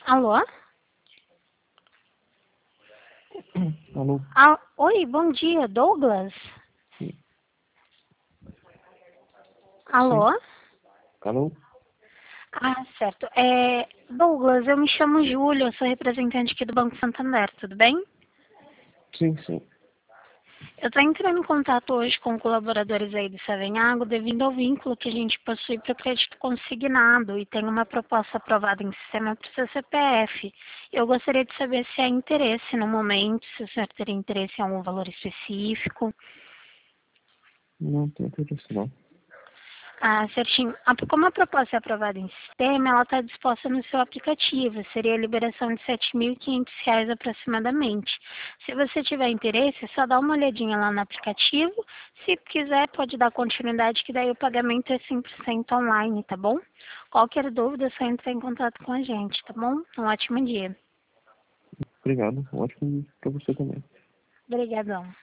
Alô? Alô? Oi, bom dia, Douglas? Sim. Alô? Sim. Alô? Certo. Douglas, eu me chamo Júlia, eu sou representante aqui do Banco Santander, tudo bem? Sim, sim. Eu estou entrando em contato hoje com colaboradores aí do Savenhago devido ao vínculo que a gente possui para o crédito consignado e tem uma proposta aprovada em sistema para o seu CPF. Eu gostaria de saber se há interesse no momento, se o senhor teria interesse em algum valor específico. Não tem interesse, não. Certinho. Como a proposta é aprovada em sistema, ela está disposta no seu aplicativo. Seria a liberação de R$ 7.500 aproximadamente. Se você tiver interesse, é só dar uma olhadinha lá no aplicativo. Se quiser, pode dar continuidade, que daí o pagamento é 100% online, tá bom? Qualquer dúvida, é só entrar em contato com a gente, tá bom? Um ótimo dia. Obrigado. Um ótimo dia pra você também. Obrigadão.